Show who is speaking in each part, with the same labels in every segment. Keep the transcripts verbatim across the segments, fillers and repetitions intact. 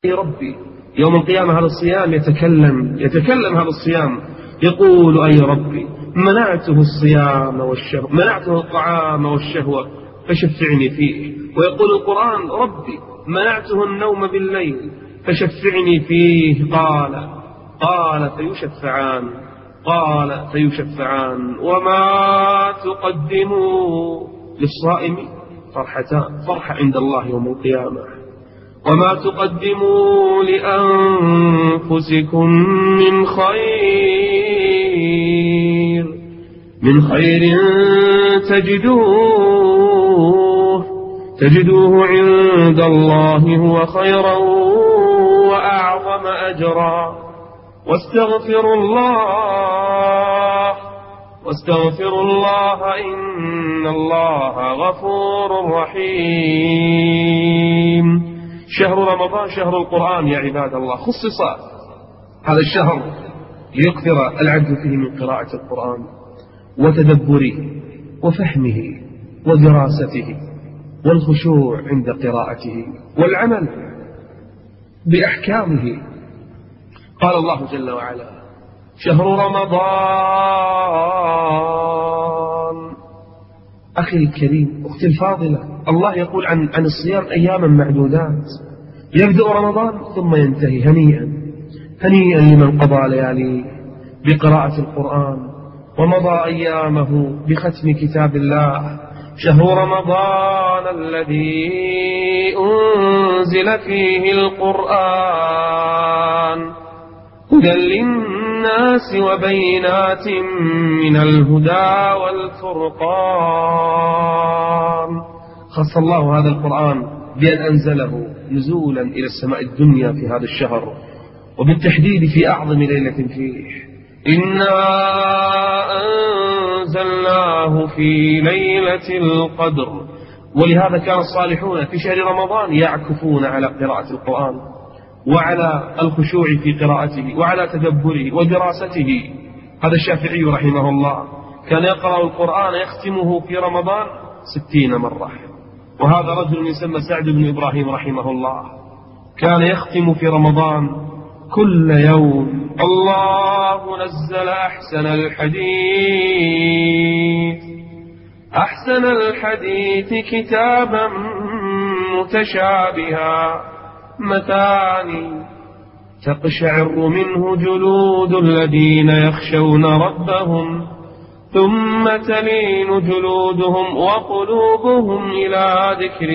Speaker 1: أي ربي. يوم القيامة هذا الصيام يتكلم يتكلم هذا الصيام يقول أي ربي منعته الصيام والشهوة، منعته الطعام والشهوة فشفعني فيه. ويقول القرآن ربي منعته النوم بالليل فشفعني فيه. قال قال فيشفعان قال فيشفعان وما تقدموا للصائم فرحتان، فرحة عند الله يوم القيامة. وما تقدموا لأنفسكم من خير من خير تجدوه تجدوه عند الله هو خيرا وأعظم أجرا واستغفروا الله واستغفروا الله إن الله غفور رحيم. شهر رمضان شهر القرآن يا عباد الله، خصص هذا الشهر ليكثر العبد فيه من قراءة القرآن وتدبره وفهمه ودراسته والخشوع عند قراءته والعمل بأحكامه. قال الله جل وعلا شهر رمضان. أخي الكريم أختي الفاضلة، الله يقول عن, عن الصيام أياما معدودات، يبدأ رمضان ثم ينتهي. هنيئا هنيئا لمن قضى ليالي بقراءة القرآن ومضى أيامه بختم كتاب الله. شهر رمضان الذي أنزل فيه القرآن هدى للناس وبينات من الهدى والفرقان. خص الله هذا القرآن بأن أنزله نزولا إلى السماء الدنيا في هذا الشهر، وبالتحديد في أعظم ليلة فيه. إنا أنزلناه في ليلة القدر. ولهذا كان الصالحون في شهر رمضان يعكفون على قراءة القرآن وعلى الخشوع في قراءته وعلى تدبره ودراسته. هذا الشافعي رحمه الله كان يقرأ القرآن يختمه في رمضان ستين مرة. وهذا رجل يسمى سعد بن إبراهيم رحمه الله كان يختم في رمضان كل يوم الله نزل أحسن الحديث أحسن الحديث كتابا متشابها مثاني تقشعر منه جلود الذين يخشون ربهم ثم تلين جلودهم وقلوبهم إلى ذكر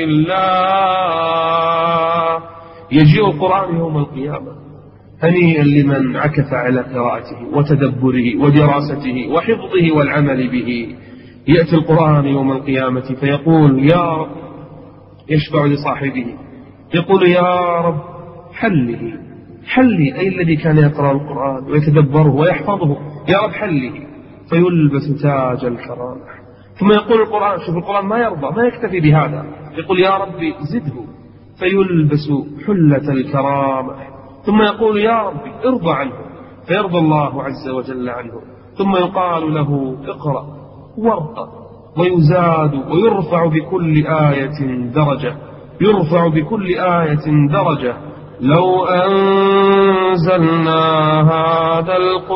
Speaker 1: الله. يجيء القرآن يوم القيامة هنيئا لمن عكف على قراءته وتدبره ودراسته وحفظه والعمل به. يأتي القرآن يوم القيامة فيقول يا رب، يشفع لصاحبه يقول يا رب حله حلي، أي الذي كان يقرأ القرآن ويتدبره ويحفظه، يا رب حله، فيلبس تاج الكرامة. ثم يقول القرآن، شوف القرآن ما يرضى، ما يكتفي بهذا، يقول يا ربي زده، فيلبس حلة الكرامة. ثم يقول يا ربي ارضى عنه، فيرضى الله عز وجل عنه. ثم يقال له اقرأ وارقى، ويزاد ويرفع بكل آية درجة، يرفع بكل آية درجة. لو أنزلنا هذا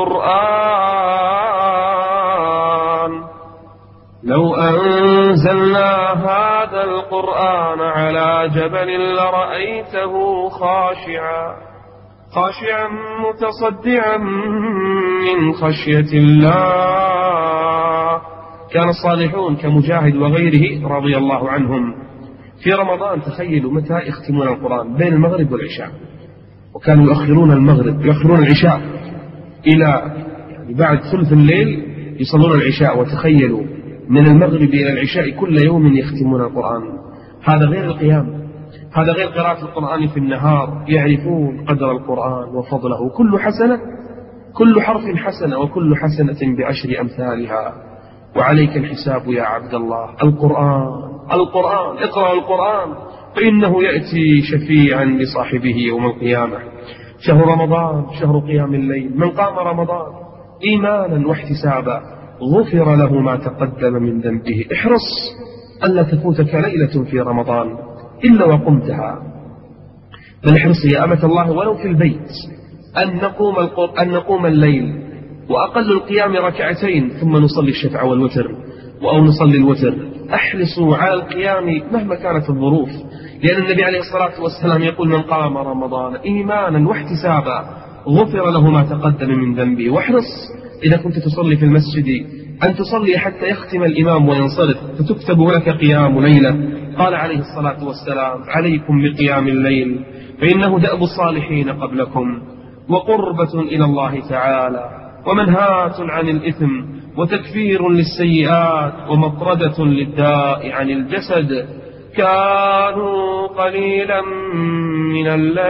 Speaker 1: القرآن لو أنزلنا هذا القرآن على جبل لرأيته خاشعا خاشعا متصدعا من خشية الله. كان الصالحون كمجاهد وغيره رضي الله عنهم في رمضان، تخيلوا متى يختمون القرآن؟ بين المغرب والعشاء، وكانوا يؤخرون المغرب يؤخرون العشاء إلى يعني بعد ثلث الليل يصلون العشاء. وتخيلوا من المغرب إلى العشاء كل يوم يختمون القرآن. هذا غير القيام، هذا غير قراءة القرآن في النهار. يعرفون قدر القرآن وفضله، كل حسنة كل حرف حسنة، وكل حسنة بعشر أمثالها. وعليك الحساب يا عبد الله. القرآن القرآن اقرأ القرآن فإنه يأتي شفيعا لصاحبه يوم القيامة. شهر رمضان شهر قيام الليل. من قام رمضان إيمانا واحتسابا غفر له ما تقدم من ذنبه. احرص ألا تفوتك ليلة في رمضان إلا وقمتها، فنحرص يا أمة الله ولو في البيت أن نقوم, القر... أن نقوم الليل وأقل القيام ركعتين ثم نصلي الشفع والوتر أو نصلي الوتر. أحرصوا على القيام مهما كانت الظروف، لأن النبي عليه الصلاة والسلام يقول: من قام رمضان إيمانا واحتسابا غفر له ما تقدم من ذنبه. واحرص إذا كنت تصلي في المسجد أن تصلي حتى يختم الإمام وينصرف فتكتب لك قيام ليلة. قال عليه الصلاة والسلام: عليكم بقيام الليل فإنه دأب الصالحين قبلكم وقربة إلى الله تعالى ومنهاة عن الإثم وتكفير للسيئات ومطردة للداء عن الجسد. كانوا قليلا من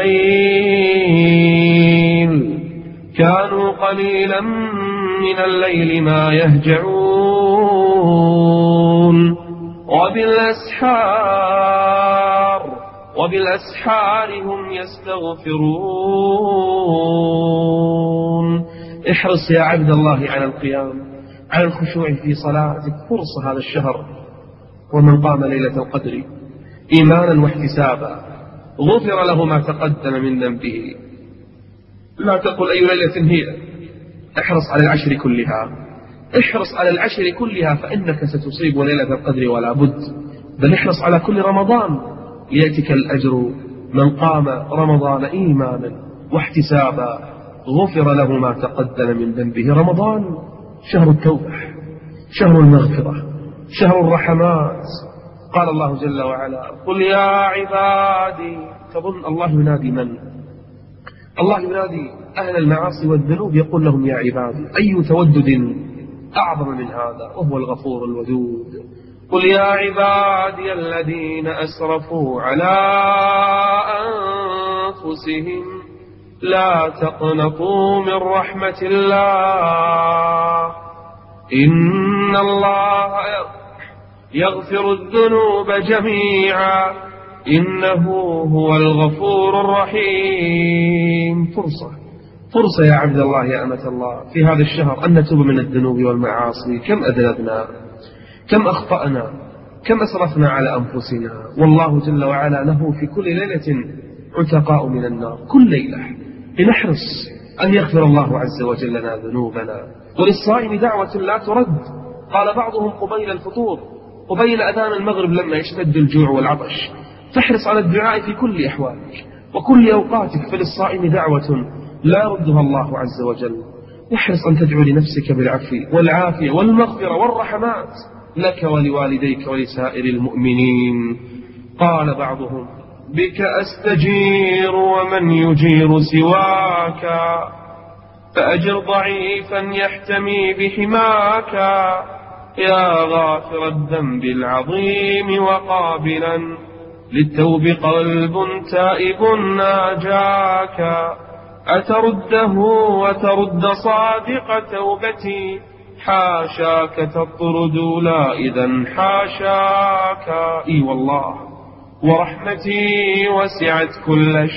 Speaker 1: الليل كانوا قليلا من الليل ما يهجعون وبالأسحار وبالأسحار هم يستغفرون. احرص يا عبد الله على القيام، على الخشوع في صلاتك. فرصة هذا الشهر، ومن قام ليلة القدر إيمانا واحتسابا غفر له ما تقدم من ذنبه. لا تقل أي ليلة هي، احرص على العشر كلها، احرص على العشر كلها فإنك ستصيب ليلة القدر ولا بد. بل احرص على كل رمضان ليأتك الأجر. من قام رمضان إيمانا واحتسابا غفر له ما تقدم من ذنبه. رمضان شهر التوبة، شهر المغفرة، شهر الرحمات. قال الله جل وعلا: قل يا عبادي. تظن الله ينادي من؟ الله ينادي أهل المعاصي والذنوب، يقول لهم: يا عبادي. أي تودد أعظم من هذا؟ وهو الغفور الودود. قل يا عبادي الذين أسرفوا على أنفسهم لا تقنطوا من رحمة الله إن الله يغفر الذنوب جميعا إنه هو الغفور الرحيم. فرصة فرصة يا عبد الله يا أمة الله في هذا الشهر أن نتوب من الذنوب والمعاصي. كم أذنبنا، كم أخطأنا، كم أسرفنا على أنفسنا. والله جل وعلا له في كل ليلة عتقاء من النار. كل ليلة لنحرص أن يغفر الله عز وجل لنا ذنوبنا. وللصائم دعوة لا ترد. قال بعضهم قبيل الفطور، قبيل أذان المغرب لما يشتد الجوع والعطش. تحرص على الدعاء في كل أحوالك وكل أوقاتك، فللصائم دعوة لا يردها الله عز وجل. واحرص أن تدعو لنفسك بالعفو والعافية والمغفرة والرحمات لك ولوالديك ولسائر المؤمنين. قال بعضهم: بك أستجير ومن يجير سواك فأجر ضعيفا يحتمي بحماك يا غافر الذنب العظيم وقابلا للتوب قلب تائب ناجاك أترده وترد صادق توبتي حاشاك تطرد لا إذن حاشاك. إي والله ورحمتي وسعت كل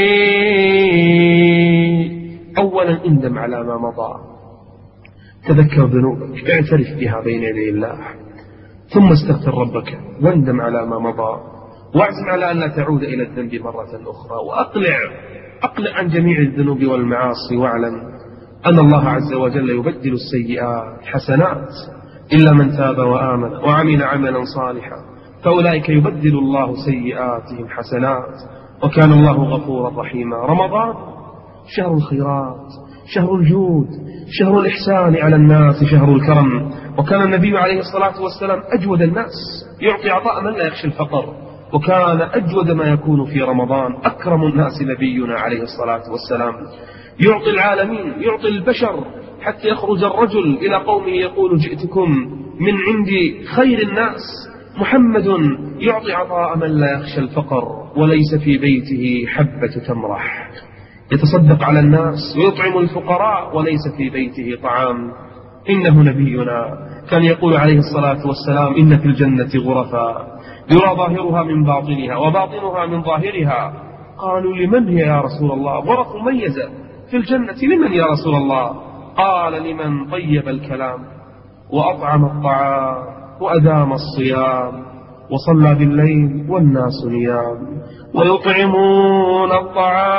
Speaker 1: شيء. أولا اندم على ما مضى، تذكر ذنوبك، اعترف بها بين يدي الله، ثم استغفر ربك واندم على ما مضى، واعزم على أن لا تعود إلى الذنب مرة أخرى، وأقلع أقلع عن جميع الذنوب والمعاصي. واعلم أن الله عز وجل يبدل السيئات حسنات إلا من تاب وآمن وعمل عملا صالحا فأولئك يبدل الله سيئاتهم حسنات وكان الله غفورا رحيما. رمضان شهر الخيرات، شهر الجود، شهر الإحسان على الناس، شهر الكرم. وكان النبي عليه الصلاة والسلام أجود الناس، يعطي عطاء من لا يخشى الفقر، وكان أجود ما يكون في رمضان. أكرم الناس نبينا عليه الصلاة والسلام، يعطي العالمين، يعطي البشر، حتى يخرج الرجل إلى قومه يقول: جئتكم من عند خير الناس. محمد يعطي عطاء من لا يخشى الفقر وليس في بيته حبة تمرح، يتصدق على الناس ويطعم الفقراء وليس في بيته طعام. إنه نبينا كان يقول عليه الصلاة والسلام: إن في الجنة غرفا يرى ظاهرها من باطنها وباطنها من ظاهرها. قالوا: لمن هي يا رسول الله؟ غرف مميزة في الجنة، لمن يا رسول الله؟ قال: لمن طيب الكلام وأطعم الطعام وأدام الصيام وصلى بالليل والناس نيام، ويطعمون الطعام